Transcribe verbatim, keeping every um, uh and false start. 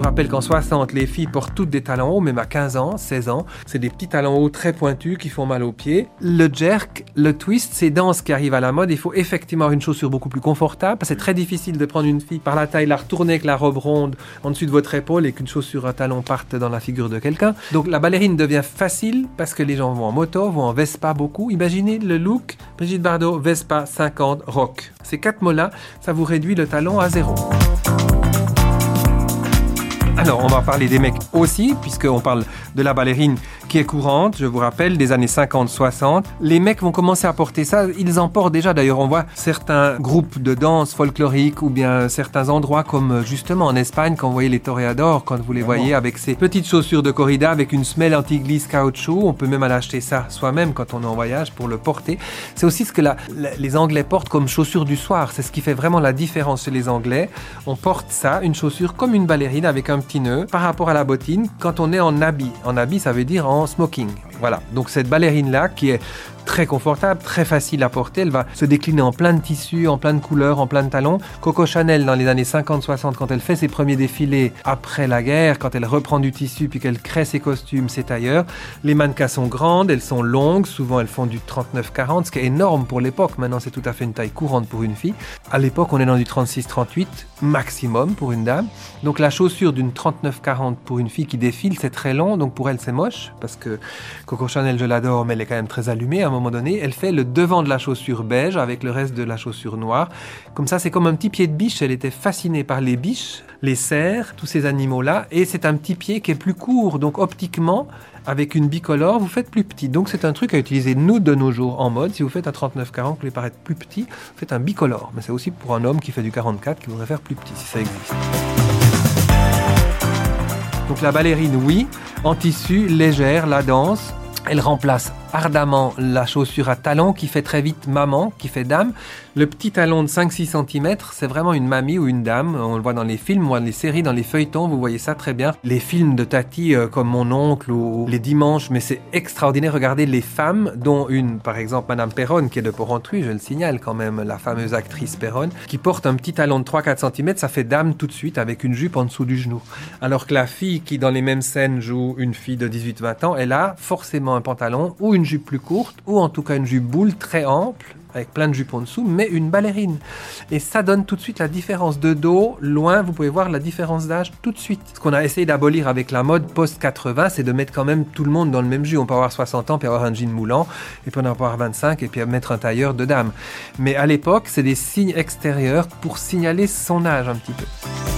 rappelle qu'en soixante, les filles portent toutes des talons hauts, même à quinze ans, seize ans. C'est des petits talons hauts très pointus qui font mal aux pieds. Le jerk, le twist, c'est dans ce qui arrive à la mode. Il faut effectivement une chaussure beaucoup plus confortable. Parce que c'est très difficile de prendre une fille par la taille, la retourner avec la robe ronde en dessus de votre épaule et qu'une chaussure à talons parte dans la figure de quelqu'un. Donc la ballerine devient facile parce que les gens vont en moto, vont en Vespa beaucoup. Imaginez le look Brigitte Bardot, Vespa cinquante, rock. Ces quatre mots-là, ça vous réduit le talon à zéro. Alors, on va parler des mecs aussi, puisqu'on parle de la ballerine qui est courante, je vous rappelle, des années cinquante soixante. Les mecs vont commencer à porter ça, ils en portent déjà. D'ailleurs, on voit certains groupes de danse folklorique ou bien certains endroits comme justement en Espagne, quand vous voyez les toréadors, quand vous les voyez avec ces petites chaussures de corrida avec une semelle anti-glisse caoutchouc. On peut même aller acheter ça soi-même quand on est en voyage pour le porter. C'est aussi ce que la, la, les Anglais portent comme chaussure du soir. C'est ce qui fait vraiment la différence chez les Anglais. On porte ça, une chaussure comme une ballerine avec un petit nœud par rapport à la bottine quand on est en habit. En habit, ça veut dire en smoking. Voilà. Donc cette ballerine-là qui est très confortable, très facile à porter, elle va se décliner en plein de tissus, en plein de couleurs, en plein de talons. Coco Chanel, dans les années cinquante soixante, quand elle fait ses premiers défilés après la guerre, quand elle reprend du tissu puis qu'elle crée ses costumes, ses tailleurs, les mannequins sont grandes, elles sont longues, souvent elles font du trente-neuf quarante, ce qui est énorme pour l'époque. Maintenant, c'est tout à fait une taille courante pour une fille. À l'époque, on est dans du trente-six trente-huit maximum pour une dame. Donc la chaussure d'une trente-neuf quarante pour une fille qui défile, c'est très long, donc pour elle, c'est moche, parce que Coco Chanel, je l'adore, mais elle est quand même très allumée. À un moment donné, elle fait le devant de la chaussure beige avec le reste de la chaussure noire. Comme ça, c'est comme un petit pied de biche. Elle était fascinée par les biches, les cerfs, tous ces animaux-là. Et c'est un petit pied qui est plus court. Donc, optiquement, avec une bicolore, vous faites plus petit. Donc, c'est un truc à utiliser, nous, de nos jours, en mode. Si vous faites un trente-neuf quarante, vous voulez paraître plus petit, vous faites un bicolore. Mais c'est aussi pour un homme qui fait du quarante-quatre, qui voudrait faire plus petit, si ça existe. Donc, la ballerine, oui. En tissu, légère, la danse. Elle remplace ardemment la chaussure à talons qui fait très vite maman, qui fait dame. Le petit talon de cinq six centimètres, c'est vraiment une mamie ou une dame. On le voit dans les films, dans les séries, dans les feuilletons, vous voyez ça très bien. Les films de Tati euh, comme Mon Oncle ou Les Dimanches, mais c'est extraordinaire. Regardez les femmes, dont une, par exemple, Madame Perronne, qui est de Porrentruy, je le signale quand même, la fameuse actrice Perronne, qui porte un petit talon de trois quatre centimètres, ça fait dame tout de suite avec une jupe en dessous du genou. Alors que la fille qui, dans les mêmes scènes, joue une fille de dix-huit vingt ans, elle a forcément un pantalon ou une jupe plus courte, ou en tout cas une jupe boule très ample, avec plein de jupes en dessous, mais une ballerine. Et ça donne tout de suite la différence de dos, loin, vous pouvez voir la différence d'âge tout de suite. Ce qu'on a essayé d'abolir avec la mode post-quatre-vingts, c'est de mettre quand même tout le monde dans le même jus. On peut avoir soixante ans, puis avoir un jean moulant, et puis on peut avoir vingt-cinq, et puis mettre un tailleur de dame. Mais à l'époque, c'est des signes extérieurs pour signaler son âge un petit peu.